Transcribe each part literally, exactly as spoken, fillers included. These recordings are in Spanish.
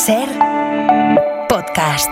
Ser podcast.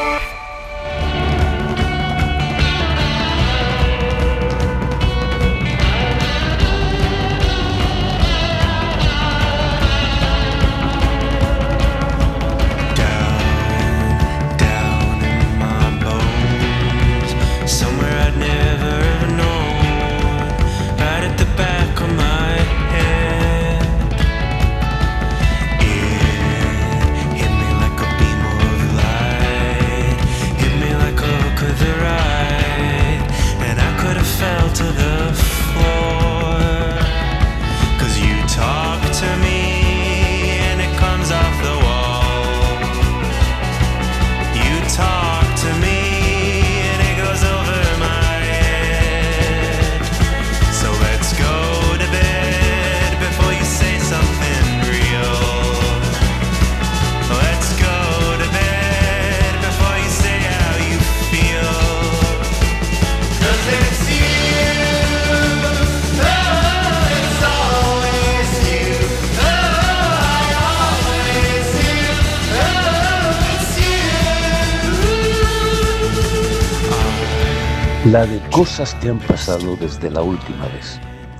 La de cosas que han pasado desde la última vez.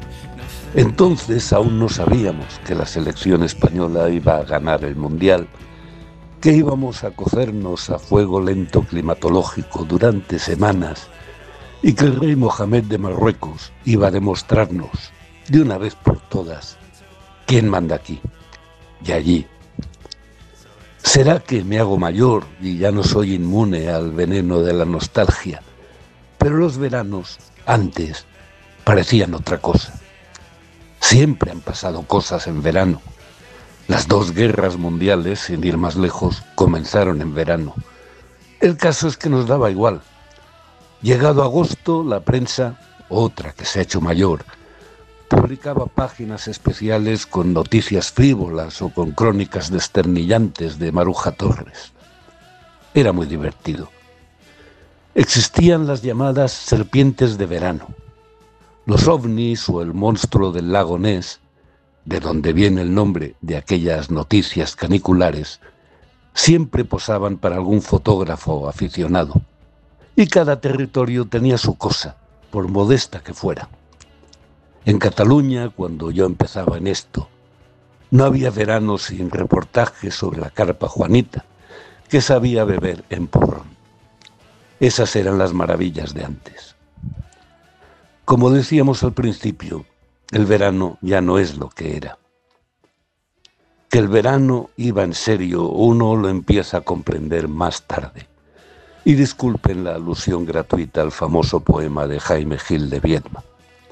Entonces aún no sabíamos que la selección española iba a ganar el Mundial, que íbamos a cocernos a fuego lento climatológico durante semanas y que el rey Mohamed de Marruecos iba a demostrarnos, de una vez por todas, quién manda aquí y allí. ¿Será que me hago mayor y ya no soy inmune al veneno de la nostalgia? Pero los veranos, antes, parecían otra cosa. Siempre han pasado cosas en verano. Las dos guerras mundiales, sin ir más lejos, comenzaron en verano. El caso es que nos daba igual. Llegado agosto, la prensa, otra que se ha hecho mayor, publicaba páginas especiales con noticias frívolas o con crónicas desternillantes de Maruja Torres. Era muy divertido. Existían las llamadas serpientes de verano. Los ovnis o el monstruo del lago Ness, de donde viene el nombre de aquellas noticias caniculares, siempre posaban para algún fotógrafo aficionado. Y cada territorio tenía su cosa, por modesta que fuera. En Cataluña, cuando yo empezaba en esto, no había verano sin reportajes sobre la carpa Juanita, que sabía beber en porrón. Esas eran las maravillas de antes. Como decíamos al principio, el verano ya no es lo que era. Que el verano iba en serio, uno lo empieza a comprender más tarde. Y disculpen la alusión gratuita al famoso poema de Jaime Gil de Viedma.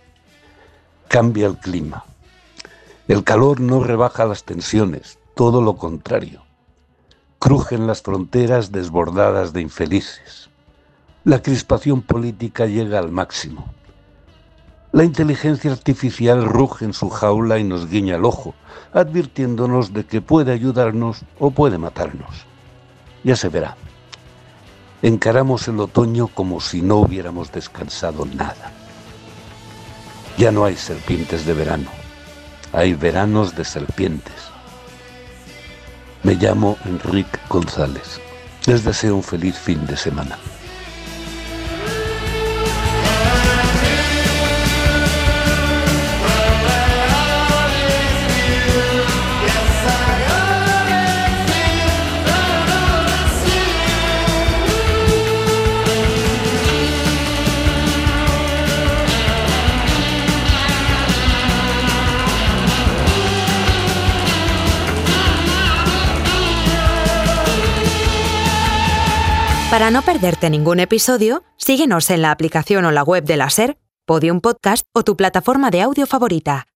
Cambia el clima. El calor no rebaja las tensiones, todo lo contrario. Crujen las fronteras desbordadas de infelices. La crispación política llega al máximo. La inteligencia artificial ruge en su jaula y nos guiña el ojo, advirtiéndonos de que puede ayudarnos o puede matarnos. Ya se verá. Encaramos el otoño como si no hubiéramos descansado nada. Ya no hay serpientes de verano, hay veranos de serpientes. Me llamo Enrique González. Les deseo un feliz fin de semana. Para no perderte ningún episodio, síguenos en la aplicación o la web de la SER, Podium Podcast o tu plataforma de audio favorita.